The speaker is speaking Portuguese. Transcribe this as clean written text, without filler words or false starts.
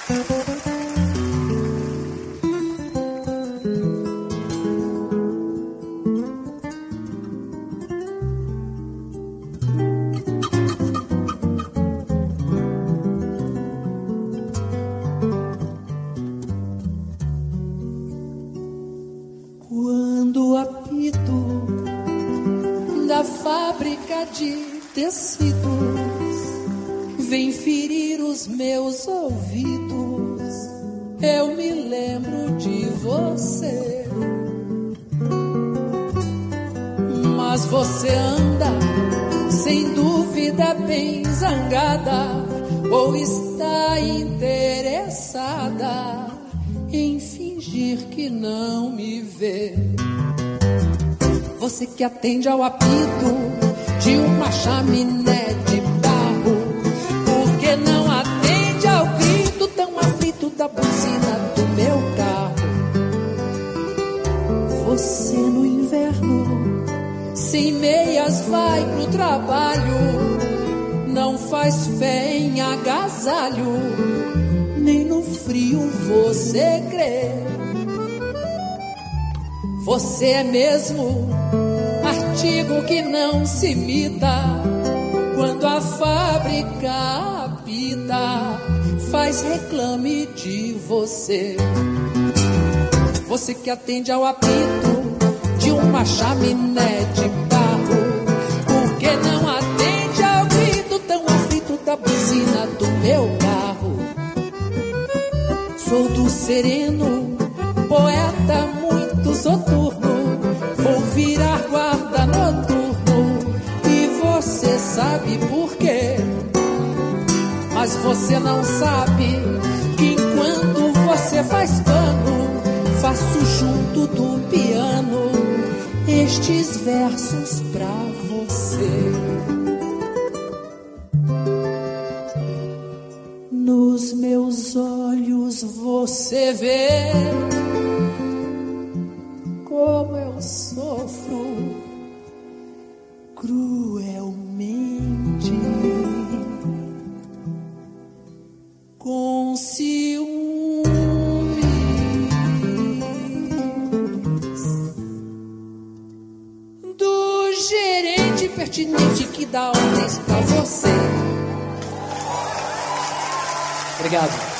Quando o apito da fábrica de tecidos vem ferir os meus ouvidos, eu me lembro de você. Mas você anda, sem dúvida, bem zangada, ou está interessada em fingir que não me vê. Você que atende ao apito de uma chaminé de barro, por que não atende ao grito tão aflito da buzina do meu carro? Você no inverno, sem meias, vai pro trabalho, não faz fé em agasalho, nem no frio você crê. Você é mesmo artigo que não se imita. Quando a fábrica apita, faz reclame de você. Você que atende ao apito de uma chaminé de barro, por que não atende ao grito tão aflito da buzina do meu carro? Sou do sereno, poeta muito soturno, vou virar guarda noturno, e você sabe por quê. Mas você não sabe que enquanto você faz pano, faço junto do piano estes versos pra você. Nos meus olhos você vê como eu sofro cruelmente, com ciúmes do gerente pertinente que dá ordens pra você. Obrigado.